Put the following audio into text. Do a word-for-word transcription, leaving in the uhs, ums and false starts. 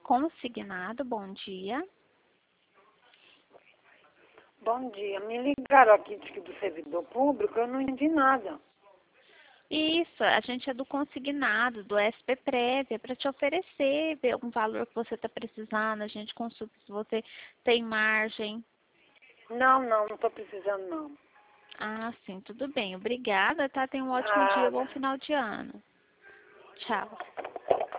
Consignado, bom dia. Bom dia. Me ligaram aqui do servidor público, eu não entendi nada. Isso, a gente é do consignado, do S P Prévia, para te oferecer, ver algum valor que você está precisando, a gente consulta se você tem margem. Não, não, não estou precisando, não. Ah, sim, tudo bem. Obrigada, tá? Tenha um ótimo dia, bom Nada. final de ano. Tchau.